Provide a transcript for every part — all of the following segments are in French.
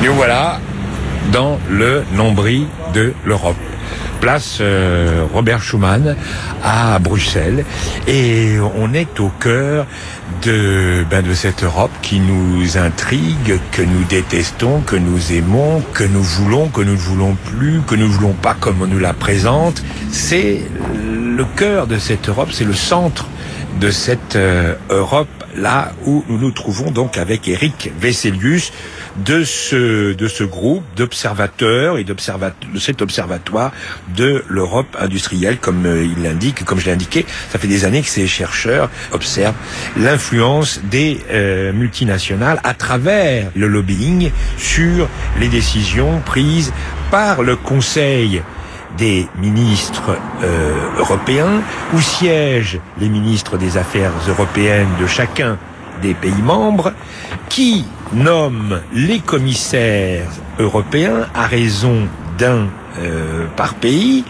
nous voilà dans le nombril de l'Europe. Place Robert Schuman à Bruxelles, et on est au cœur de cette Europe qui nous intrigue, que nous détestons, que nous aimons, que nous voulons, que nous ne voulons plus, que nous ne voulons pas comme on nous la présente. C'est le cœur de cette Europe, c'est le centre de cette Europe, là où nous nous trouvons donc avec Eric Veselius de ce groupe d'observateurs et de cet observatoire de l'Europe industrielle, comme il l'indique, comme je l'ai indiqué. Ça fait des années que ces chercheurs observent l'influence des multinationales à travers le lobbying sur les décisions prises par le Conseil des ministres européens, où siègent les ministres des Affaires européennes de chacun des pays membres, qui nomment les commissaires européens à raison d'un par pays.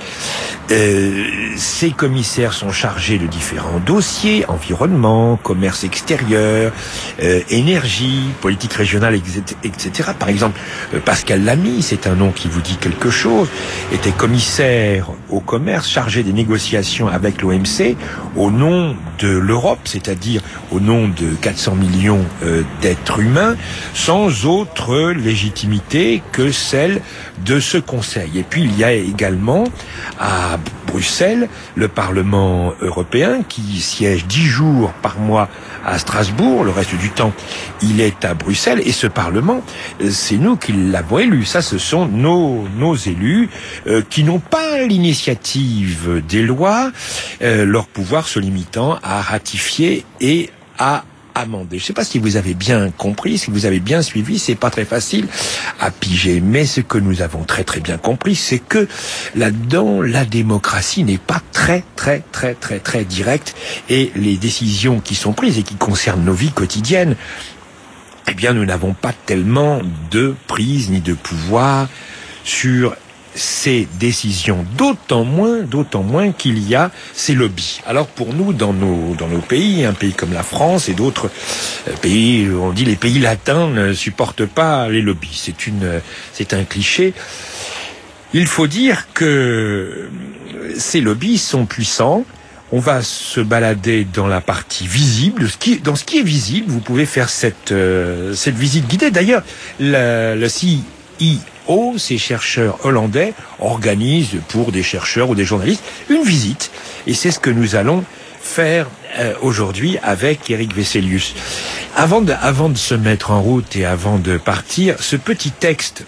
Ces commissaires sont chargés de différents dossiers: environnement, commerce extérieur, énergie, politique régionale, etc. Par exemple, Pascal Lamy, c'est un nom qui vous dit quelque chose, était commissaire au commerce, chargé des négociations avec l'OMC au nom de l'Europe, c'est-à-dire au nom de 400 millions d'êtres humains, sans autre légitimité que celle de ce Conseil. Et puis il y a également à Bruxelles le Parlement européen, qui siège 10 jours par mois à Strasbourg. Le reste du temps, il est à Bruxelles. Et ce Parlement, c'est nous qui l'avons élu. Ça, ce sont nos élus qui n'ont pas l'initiative des lois, leur pouvoir se limitant à ratifier et à amender. Je ne sais pas si vous avez bien compris, si vous avez bien suivi, c'est pas très facile à piger, mais ce que nous avons très très bien compris, c'est que là-dedans, la démocratie n'est pas très directe, et les décisions qui sont prises et qui concernent nos vies quotidiennes, eh bien, nous n'avons pas tellement de prise ni de pouvoir sur ces décisions, d'autant moins qu'il y a ces lobbies. Alors pour nous, dans nos pays, un pays comme la France et d'autres pays, on dit les pays latins ne supportent pas les lobbies. C'est un cliché. Il faut dire que ces lobbies sont puissants. On va se balader dans la partie visible, dans ce qui est visible. Vous pouvez faire cette visite guidée. D'ailleurs, le CIO, ces chercheurs hollandais, organisent pour des chercheurs ou des journalistes une visite. Et c'est ce que nous allons faire aujourd'hui avec Eric Veselius. Avant de se mettre en route et avant de partir, ce petit texte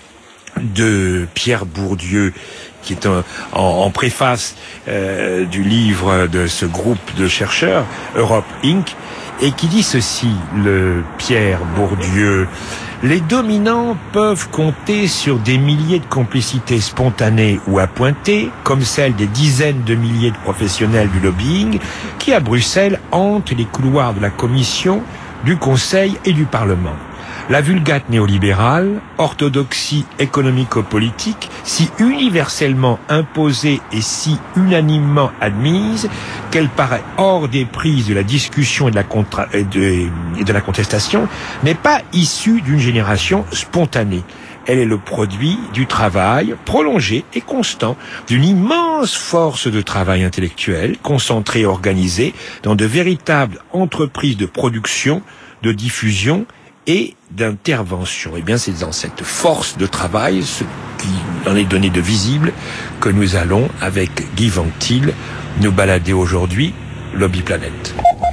de Pierre Bourdieu, qui est en préface du livre de ce groupe de chercheurs, Europe Inc., et qui dit ceci, le Pierre Bourdieu: les dominants peuvent compter sur des milliers de complicités spontanées ou appointées, comme celle des dizaines de milliers de professionnels du lobbying qui, à Bruxelles, hantent les couloirs de la Commission, du Conseil et du Parlement. La vulgate néolibérale, orthodoxie économico-politique, si universellement imposée et si unanimement admise qu'elle paraît hors des prises de la discussion et de la contestation, n'est pas issue d'une génération spontanée. Elle est le produit du travail prolongé et constant d'une immense force de travail intellectuel, concentrée et organisée dans de véritables entreprises de production, de diffusion et d'intervention. Eh bien, c'est dans cette force de travail, ce qui en est donné de visible, que nous allons, avec Guy Ventil, nous balader aujourd'hui, Lobby Planète.